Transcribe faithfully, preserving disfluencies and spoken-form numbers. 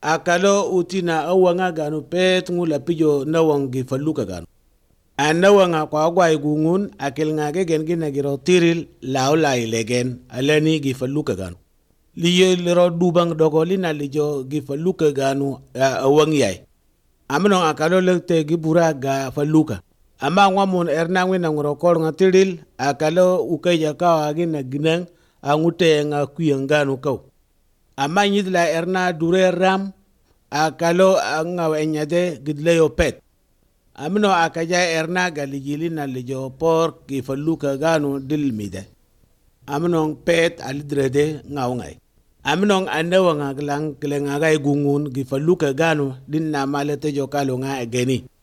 akalo utina awanga ganu pet ngula pijo nawangi faluka ganu anawanga kwa kwa igungun akil ngage gen gina giro tiril laula ilegen alani gi faluka ganu liye liro dubang dogoli na lijo gi faluka ganu awangi yai amno akalo lekte gi buraga faluka ama ngwamun erna ngwina ngoro kor ngatiril akalo ukaya kawa gina ginang angute nga kuyanganu kaw ama nyidla erna dure ram akalo ngaw enyade gidleyo pet amno akaja erna galijili na lijo por ki faluka ganu dilmide amno pet alidrede ngaw ngai amno andawa ngaglang kelenga gai gungun gi faluka ganu dinna malete jo kalo nga geni